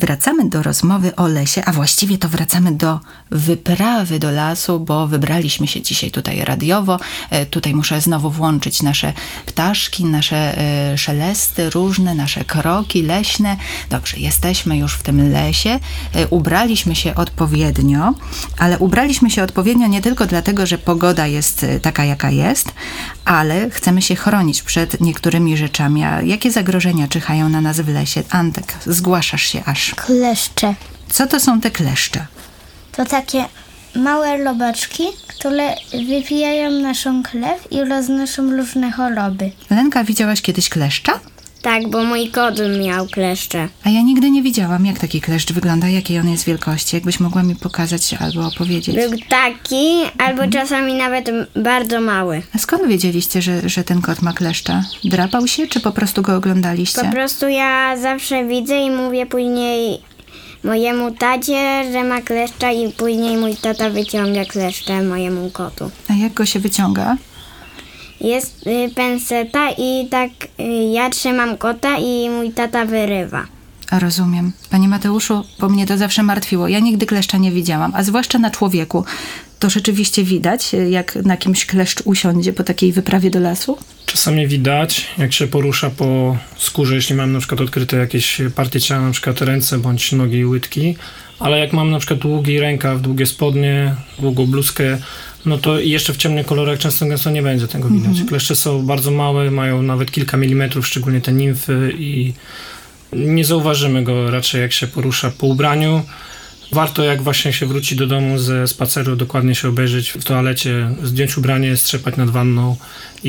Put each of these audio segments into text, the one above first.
Wracamy do rozmowy o lesie, a właściwie to wracamy do wyprawy do lasu, bo wybraliśmy się dzisiaj tutaj radiowo. Tutaj muszę znowu włączyć nasze ptaszki, nasze szelesty różne, nasze kroki leśne. Dobrze, jesteśmy już w tym lesie. Ubraliśmy się odpowiednio, ale ubraliśmy się odpowiednio nie tylko dlatego, że pogoda jest taka, jaka jest, ale chcemy się chronić przed niektórymi rzeczami. A jakie zagrożenia czyhają na nas w lesie? Antek, zgłaszasz się aż. Kleszcze. Co to są te kleszcze? To takie małe robaczki, które wypijają naszą krew i roznoszą różne choroby. Lenka, widziałaś kiedyś kleszcza? Tak, bo mój kot miał kleszcze. A ja nigdy nie widziałam, jak taki kleszcz wygląda, jakiej on jest wielkości. Jakbyś mogła mi pokazać albo opowiedzieć. Był taki, albo czasami nawet bardzo mały. A skąd wiedzieliście, że ten kot ma kleszcza? Drapał się, czy po prostu go oglądaliście? Po prostu ja zawsze widzę i mówię później mojemu tacie, że ma kleszcza i później mój tata wyciąga kleszcze mojemu kotu. A jak go się wyciąga? Jest penseta i tak ja trzymam kota i mój tata wyrywa. A rozumiem. Panie Mateuszu, bo mnie to zawsze martwiło. Ja nigdy kleszcza nie widziałam, a zwłaszcza na człowieku. To rzeczywiście widać, jak na kimś kleszcz usiądzie po takiej wyprawie do lasu? Czasami widać, jak się porusza po skórze, jeśli mam na przykład odkryte jakieś partie ciała, na przykład ręce bądź nogi i łydki, ale jak mam na przykład długi rękaw, długie spodnie, długą bluzkę, no to jeszcze w ciemnych kolorach często gęsto nie będzie tego widać. Kleszcze są bardzo małe, mają nawet kilka milimetrów, szczególnie te nimfy i nie zauważymy go raczej jak się porusza po ubraniu. Warto jak właśnie się wróci do domu ze spaceru, dokładnie się obejrzeć w toalecie, zdjąć ubranie, strzepać nad wanną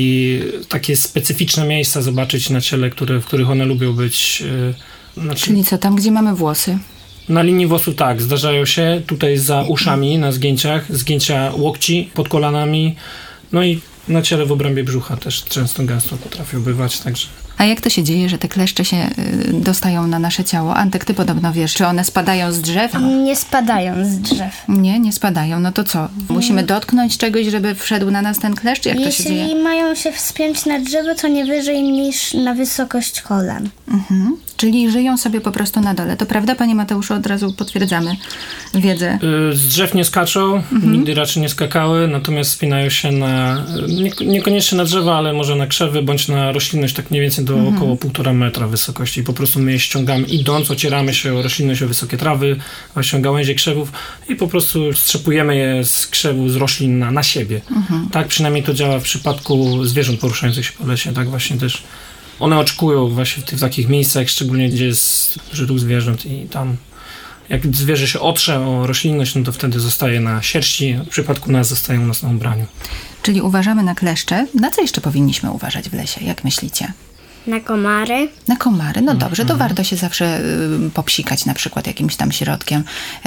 i takie specyficzne miejsca zobaczyć na ciele, w których one lubią być. Czyli co, tam gdzie mamy włosy? Na linii włosu tak, zdarzają się tutaj za uszami na zdjęciach, zdjęcia łokci pod kolanami, no i na ciele w obrębie brzucha też często gęsto potrafią bywać, także... A jak to się dzieje, że te kleszcze się dostają na nasze ciało? Antek, ty podobno wiesz, czy one spadają z drzew? Nie spadają z drzew. Nie spadają. No to co? Musimy dotknąć czegoś, żeby wszedł na nas ten kleszcz? Jak to się dzieje? Jeśli mają się wspiąć na drzewo, to nie wyżej niż na wysokość kolan. Czyli żyją sobie po prostu na dole. To prawda, panie Mateuszu? Od razu potwierdzamy wiedzę. Z drzew nie skaczą, nigdy raczej nie skakały, natomiast spinają się na, niekoniecznie na drzewa, ale może na krzewy, bądź na roślinność, tak mniej więcej do około 1,5 metra wysokości. I po prostu my je ściągamy, idąc, ocieramy się o roślinność, o wysokie trawy, właśnie gałęzie krzewów i po prostu strzepujemy je z krzewu, z roślin na siebie. Tak przynajmniej to działa w przypadku zwierząt poruszających się po lesie, tak właśnie też. One oczekują właśnie w takich miejscach, szczególnie gdzie jest przytuł zwierząt i tam jak zwierzę się otrze o roślinność, no to wtedy zostaje na sierści, w przypadku nas zostaje u nas na ubraniu. Czyli uważamy na kleszcze. Na co jeszcze powinniśmy uważać w lesie? Jak myślicie? Na komary. Na komary? No dobrze, to warto się zawsze popsikać na przykład jakimś tam środkiem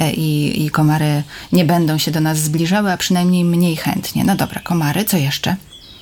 i komary nie będą się do nas zbliżały, a przynajmniej mniej chętnie. No dobra, komary, co jeszcze?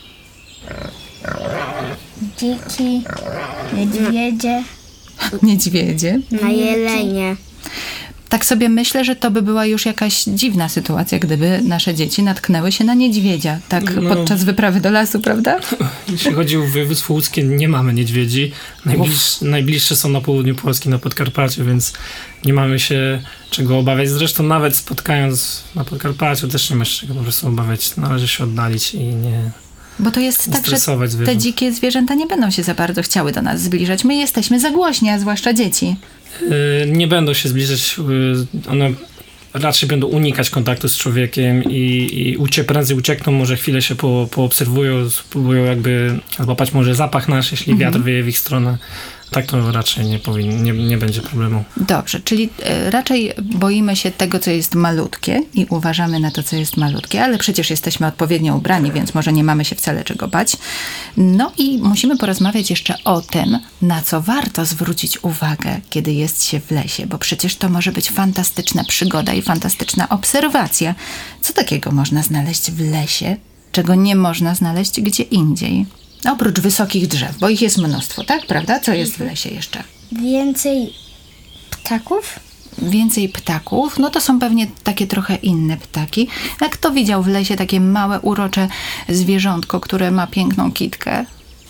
Dziki, niedźwiedzie. Niedźwiedzie. Na jelenie. Tak sobie myślę, że to by była już jakaś dziwna sytuacja, gdyby nasze dzieci natknęły się na niedźwiedzia, tak podczas wyprawy do lasu, prawda? Jeśli chodzi o województwo łódzkie, nie mamy niedźwiedzi. Najbliższe są na południu Polski, na Podkarpaciu, więc nie mamy się czego obawiać. Zresztą nawet spotkając na Podkarpaciu też nie ma się czego po prostu obawiać. Należy się oddalić i nie... Bo to jest tak, że zwierząt. te dzikie zwierzęta nie będą się za bardzo chciały do nas zbliżać. My jesteśmy za głośni, a zwłaszcza dzieci. Nie będą się zbliżać, one raczej będą unikać kontaktu z człowiekiem i prędzej uciekną, może chwilę się poobserwują, spróbują jakby złapać może zapach nasz, jeśli wiatr wieje w ich stronę. Tak to raczej nie będzie problemu. Dobrze, czyli raczej boimy się tego, co jest malutkie i uważamy na to, co jest malutkie, ale przecież jesteśmy odpowiednio ubrani, więc może nie mamy się wcale czego bać. No i musimy porozmawiać jeszcze o tym, na co warto zwrócić uwagę, kiedy jest się w lesie, bo przecież to może być fantastyczna przygoda i fantastyczna obserwacja. Co takiego można znaleźć w lesie, czego nie można znaleźć gdzie indziej? Oprócz wysokich drzew, bo ich jest mnóstwo, tak? Prawda? Co jest w lesie jeszcze? Więcej ptaków? Więcej ptaków? No to są pewnie takie trochę inne ptaki. A kto widział w lesie takie małe, urocze zwierzątko, które ma piękną kitkę?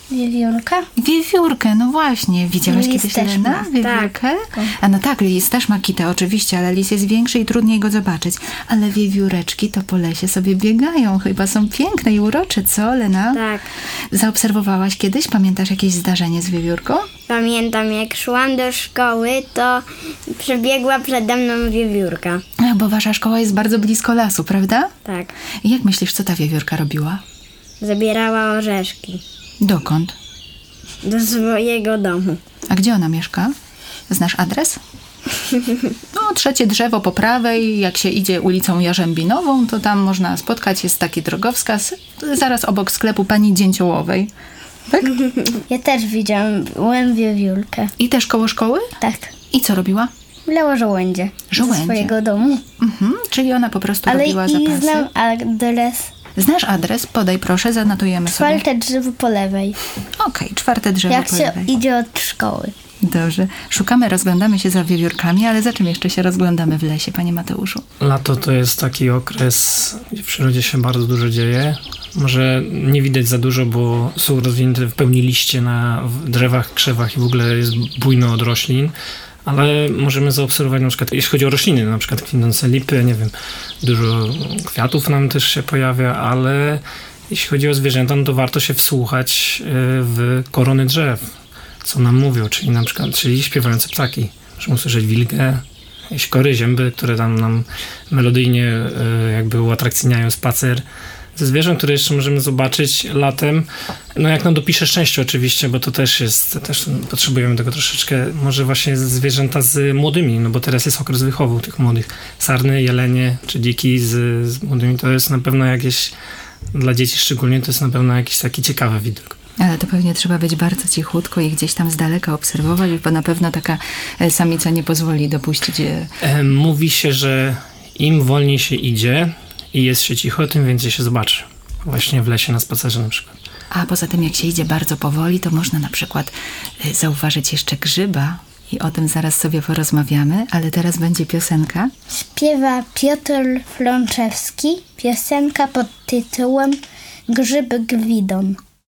Wiewiórka? Wiewiórkę, no właśnie. Widziałaś Lis kiedyś, też Lena, ma. wiewiórkę? A no tak, lis też ma kitę oczywiście, ale lis jest większy i trudniej go zobaczyć. Ale wiewióreczki to po lesie sobie biegają. Chyba są piękne i urocze, co, Lena? Tak. Zaobserwowałaś kiedyś? Pamiętasz jakieś zdarzenie z wiewiórką? Pamiętam, jak szłam do szkoły, to przebiegła przede mną wiewiórka. A, bo wasza szkoła jest bardzo blisko lasu, prawda? Tak. I jak myślisz, co ta wiewiórka robiła? Zabierała orzeszki Dokąd? do swojego domu. A gdzie ona mieszka? Znasz adres? No, 3 drzewo po prawej, jak się idzie ulicą Jarzębinową, to tam można spotkać, jest taki drogowskaz, zaraz obok sklepu pani Dzięciołowej. Tak? Ja też widziałam wiewiórkę. I też koło szkoły? Tak. I co robiła? Wlała żołędzie. Żołędzie. Ze swojego domu. Czyli ona po prostu Ale robiła i zapasy. znam adres. Znasz adres? Podaj proszę, zanotujemy sobie. 4 drzewo po lewej. Okej, 4 drzewo Jak po się lewej. idzie od szkoły. Dobrze. Szukamy, rozglądamy się za wiewiórkami, ale za czym jeszcze się rozglądamy w lesie, panie Mateuszu? Lato to jest taki okres, gdzie w przyrodzie się bardzo dużo dzieje. Może nie widać za dużo, bo są rozwinięte w pełni liście na drzewach, krzewach i w ogóle jest bujno od roślin. Ale możemy zaobserwować na przykład, jeśli chodzi o rośliny, na przykład kwitnące lipy, nie wiem, dużo kwiatów nam też się pojawia, ale jeśli chodzi o zwierzęta, no to warto się wsłuchać w korony drzew, co nam mówią, czyli na przykład, czyli śpiewające ptaki. Możemy usłyszeć wilgę, kory, zięby, które tam nam melodyjnie jakby uatrakcyjniają spacer. Ze zwierząt, które jeszcze możemy zobaczyć latem, no jak nam dopisze szczęście oczywiście, bo to też potrzebujemy tego troszeczkę, może właśnie zwierzęta z młodymi, no bo teraz jest okres wychowu tych młodych. Sarny, jelenie czy dziki z młodymi, to jest na pewno jakieś, dla dzieci szczególnie, to jest na pewno jakiś taki ciekawy widok. Ale to pewnie trzeba być bardzo cichutko i gdzieś tam z daleka obserwować, bo na pewno taka samica nie pozwoli dopuścić. Mówi się, że im wolniej się idzie i jest się cicho, tym więcej się zobaczy. Właśnie w lesie na spacerze na przykład. A poza tym, jak się idzie bardzo powoli, to można na przykład zauważyć jeszcze grzyba i o tym zaraz sobie porozmawiamy, ale teraz będzie piosenka. Śpiewa Piotr Flączewski. Piosenka pod tytułem Grzyb Gwidon.